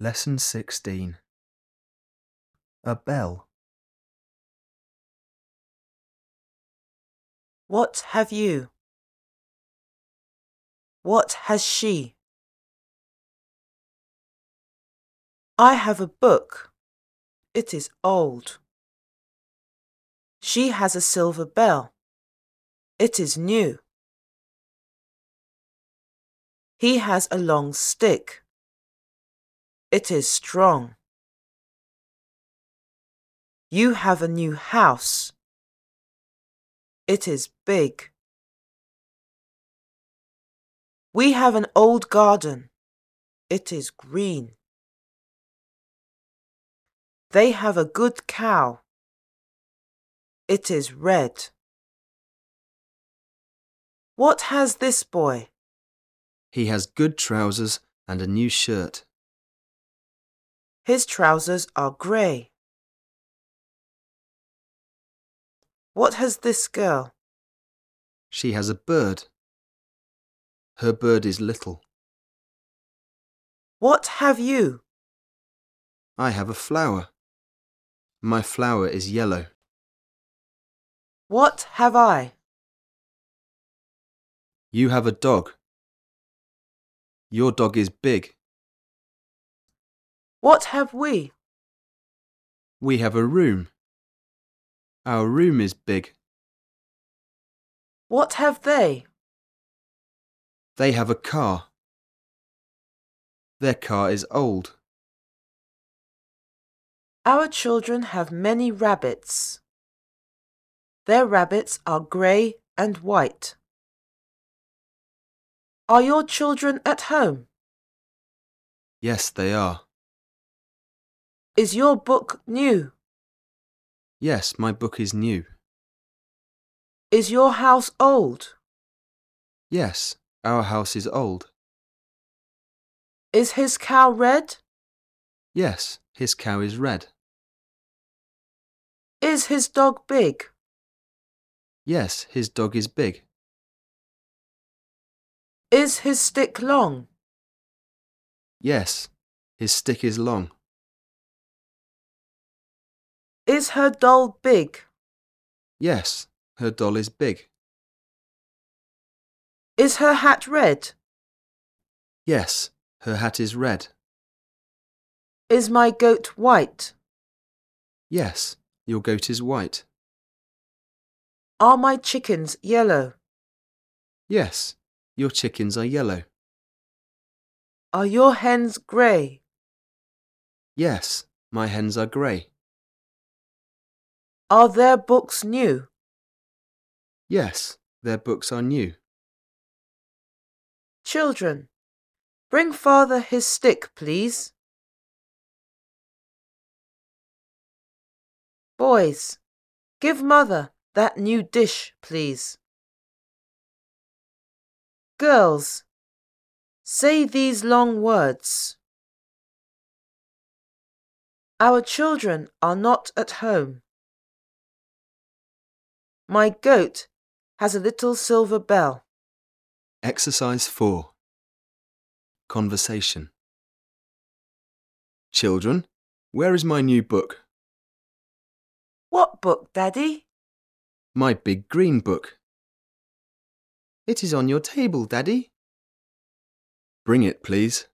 Lesson 16. A bell. What have you? What has she? I have a book. It is old. She has a silver bell. It is new. He has a long stick. It is strong. You have a new house. It is big. We have an old garden. It is green. They have a good cow. It is red. What has this boy? He has good trousers and a new shirt. His trousers are grey. What has this girl? She has a bird. Her bird is little. What have you? I have a flower. My flower is yellow. What have I? You have a dog. Your dog is big. What have we? We have a room. Our room is big. What have they? They have a car. Their car is old. Our children have many rabbits. Their rabbits are grey and white. Are your children at home? Yes, they are. Is your book new? Yes, my book is new. Is your house old? Yes, our house is old. Is his cow red? Yes, his cow is red. Is his dog big? Yes, his dog is big. Is his stick long? Yes, his stick is long. Is her doll big? Yes, her doll is big. Is her hat red? Yes, her hat is red. Is my goat white? Yes, your goat is white. Are my chickens yellow? Yes, your chickens are yellow. Are your hens grey? Yes, my hens are grey. Are their books new? Yes, their books are new. Children, bring father his stick, please. Boys, give mother that new dish, please. Girls, say these long words. Our children are not at home. My goat has a little silver bell. Exercise 4. Conversation. Children, where is my new book? What book, Daddy? My big green book. It is on your table, Daddy. Bring it, please.